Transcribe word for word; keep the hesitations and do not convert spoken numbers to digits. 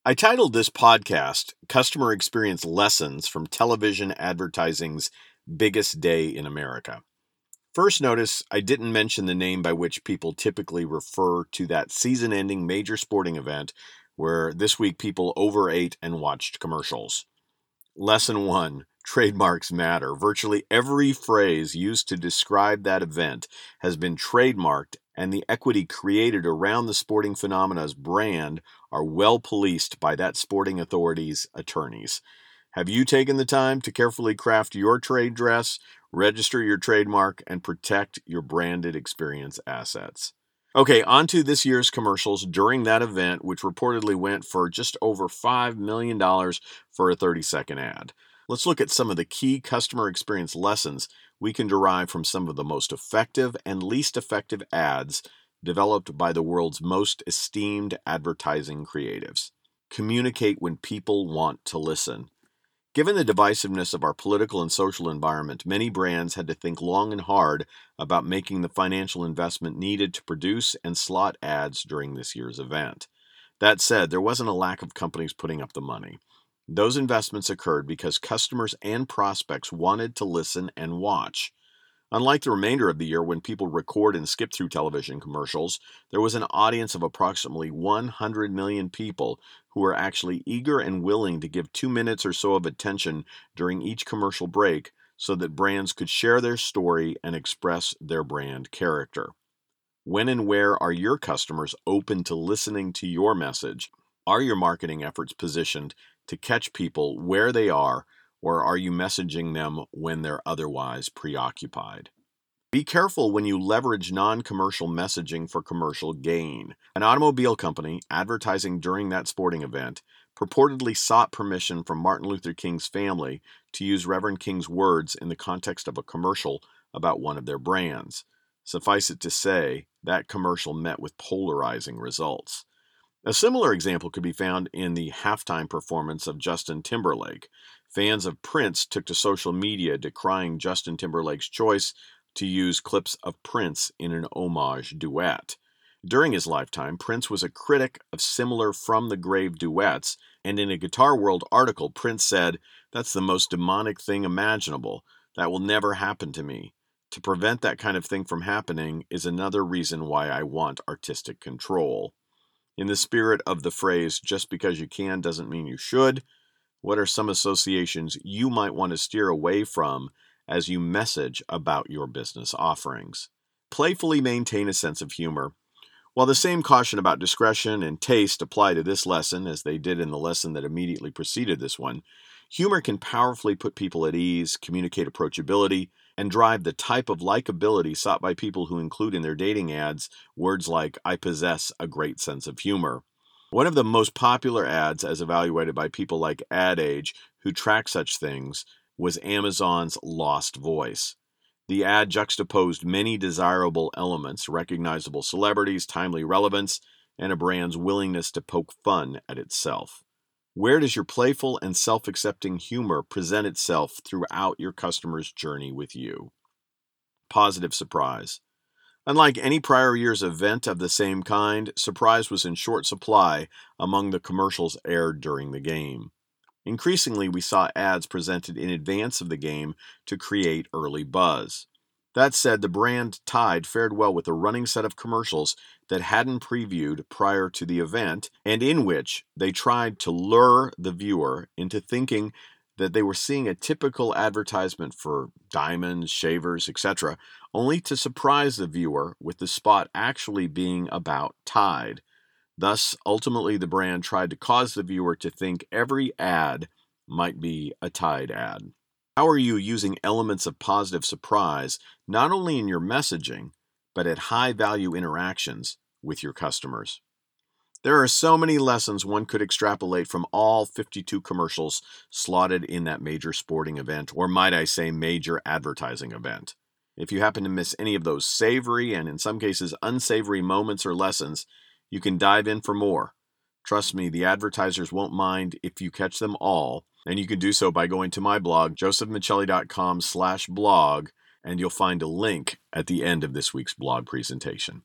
I titled this podcast Customer Experience Lessons from Television Advertising's Biggest Day in America. First, notice I didn't mention the name by which people typically refer to that season-ending major sporting event where this week people overate and watched commercials. Lesson one, trademarks matter. Virtually every phrase used to describe that event has been trademarked, and the equity created around the sporting phenomena's brand are well policed by that sporting authority's attorneys. Have you taken the time to carefully craft your trade dress, register your trademark, and protect your branded experience assets? Okay, on to this year's commercials during that event, which reportedly went for just over five million dollars for a thirty-second ad. Let's look at some of the key customer experience lessons we can derive from some of the most effective and least effective ads developed by the world's most esteemed advertising creatives. Communicate when people want to listen. Given the divisiveness of our political and social environment, many brands had to think long and hard about making the financial investment needed to produce and slot ads during this year's event. That said, there wasn't a lack of companies putting up the money. Those investments occurred because customers and prospects wanted to listen and watch. Unlike the remainder of the year when people record and skip through television commercials, there was an audience of approximately one hundred million people who were actually eager and willing to give two minutes or so of attention during each commercial break so that brands could share their story and express their brand character. When and where are your customers open to listening to your message? Are your marketing efforts positioned to catch people where they are, or are you messaging them when they're otherwise preoccupied? Be careful when you leverage non-commercial messaging for commercial gain. An automobile company advertising during that sporting event purportedly sought permission from Martin Luther King's family to use Reverend King's words in the context of a commercial about one of their brands. Suffice it to say, that commercial met with polarizing results. A similar example could be found in the halftime performance of Justin Timberlake. Fans of Prince took to social media decrying Justin Timberlake's choice to use clips of Prince in an homage duet. During his lifetime, Prince was a critic of similar from the grave duets, and in a Guitar World article, Prince said, "That's the most demonic thing imaginable. That will never happen to me. To prevent that kind of thing from happening is another reason why I want artistic control." In the spirit of the phrase, just because you can doesn't mean you should, what are some associations you might want to steer away from as you message about your business offerings? Playfully maintain a sense of humor. While the same caution about discretion and taste apply to this lesson as they did in the lesson that immediately preceded this one, humor can powerfully put people at ease, communicate approachability, and drive the type of likability sought by people who include in their dating ads words like, "I possess a great sense of humor." One of the most popular ads, as evaluated by people like Ad Age, who track such things, was Amazon's Lost Voice. The ad juxtaposed many desirable elements, recognizable celebrities, timely relevance, and a brand's willingness to poke fun at itself. Where does your playful and self-accepting humor present itself throughout your customer's journey with you? Positive surprise. Unlike any prior year's event of the same kind, surprise was in short supply among the commercials aired during the game. Increasingly, we saw ads presented in advance of the game to create early buzz. That said, the brand Tide fared well with a running set of commercials that hadn't previewed prior to the event, and in which they tried to lure the viewer into thinking that they were seeing a typical advertisement for diamonds, shavers, et cetera, only to surprise the viewer with the spot actually being about Tide. Thus, ultimately, the brand tried to cause the viewer to think every ad might be a Tide ad. How are you using elements of positive surprise, not only in your messaging, but at high-value interactions with your customers? There are so many lessons one could extrapolate from all fifty-two commercials slotted in that major sporting event, or might I say major advertising event. If you happen to miss any of those savory and in some cases unsavory moments or lessons, you can dive in for more. Trust me, the advertisers won't mind if you catch them all, and you can do so by going to my blog, joseph michelli dot com slash blog, and you'll find a link at the end of this week's blog presentation.